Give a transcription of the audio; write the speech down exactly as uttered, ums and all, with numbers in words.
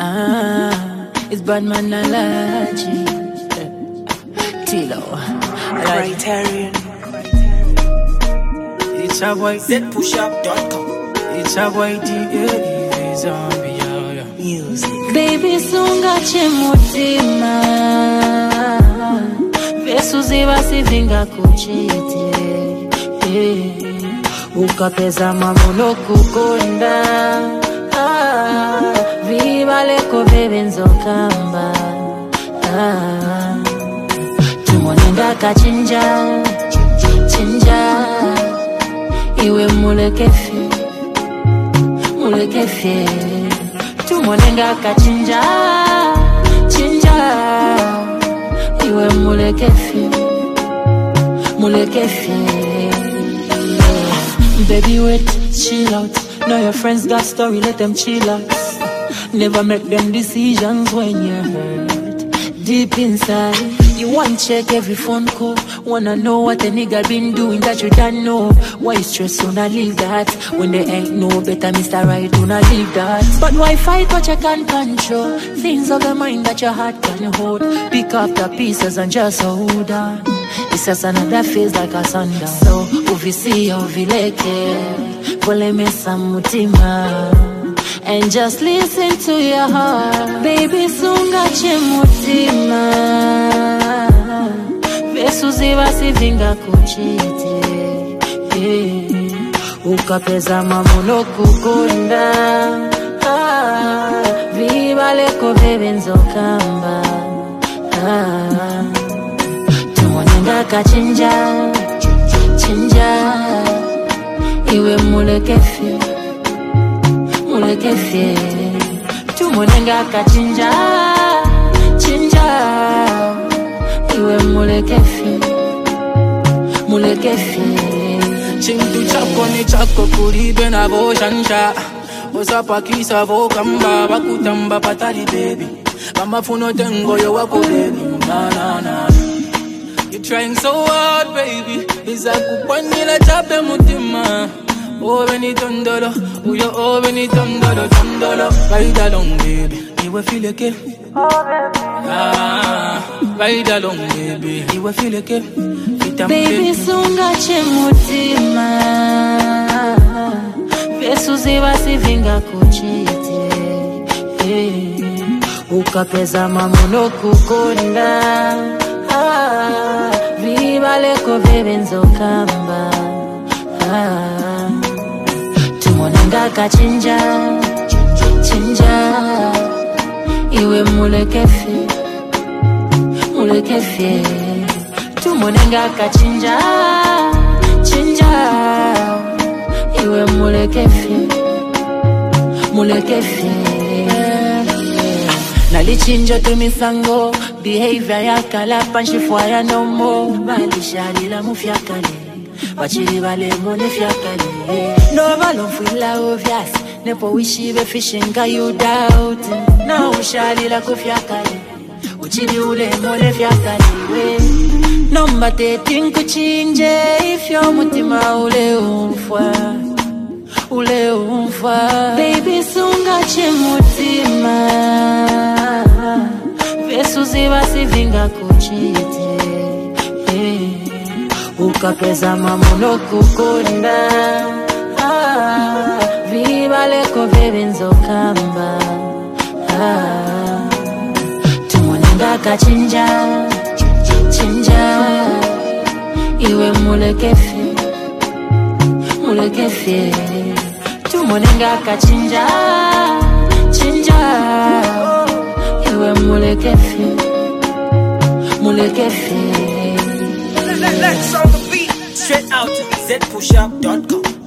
Ah, it's bad man allergy. Tilo, Criterion. It's a boy Z push up dot com. It's a boy D A zombie yeah, yeah. Music. baby sunga chemutima Vesu ziva sivinga kuchite eh, ukapeza mamuno kukonda ah, viva leko bebe nzokamba ah, tumonenga kachinja chinja iwe mulekefi mulekefi tumonenga kachinja chinja iwe mulekefi mulekefi yeah. Baby wait, chill out. Know your friends got story, let them chill out. Never make them decisions when you're hurt deep inside. You want check every phone call. Wanna know what a nigga been doing that you don't know. Why you stress on I leave that when there ain't no better Mister Right, do not leave that. But why fight what you can't control? Things of the mind that your heart can hold. Pick up the pieces and just hold on. It's just another phase like a sundown. So uvisi uvileke pole mesa mutima and just listen to your heart. Baby sunga chemutima Vesu ziva sivinga kuchite eh, ukapeza mamuno kukonda ah, viva leko bebe nzokamba ah, tumonenga kachinja chinja iwe mulekefi mulekefi tumonenga kachinja chinja iwe mulekefi mulekefi Chintu chako ni chako kuribe na boshansha Osapa kisa vokamba bakutamba patali baby Kama funo tengo yo wako baby Na na na You're trying so hard baby Iza kupanyila chape mutima Ove ni tondolo Uyo ove ni tondolo tondolo Ride along baby Iwe feel ke Ah, ride along baby Iwe feel ke Baby sunga chemutima Vesu ziva sivinga kuchite eh, ukapeza mamuno kukonda ah, viva leko bebe nzokamba ah, tumonenga kachinja chinja iwe mulekefi mulekefi tumonenga kachinja chinja iwe mulekefi mulekefi nalichinja tumisango behavior ya kalapa nshifwaya no more balishalila mufyakale bachiri bale mone fyakale no balonfwila obvious nepo wishibe fishinga you doubt no ushalila kufyakale uchiri ule mone fyakale Number thirteen kuchinje ifyo mutima ule umfwa ule umfwa Baby sunga chemutima Vesu ziva sivinga kuchite eh, ukapeza mamuno kukonda ah, viva leko bebe nzokamba ah, tumonenga kachinja chinja iwe mulekefi mulekefi tumonenga kachinja chinja iwe mulekefi mulekefi Let's on the beat. Straight out to Z push up dot com.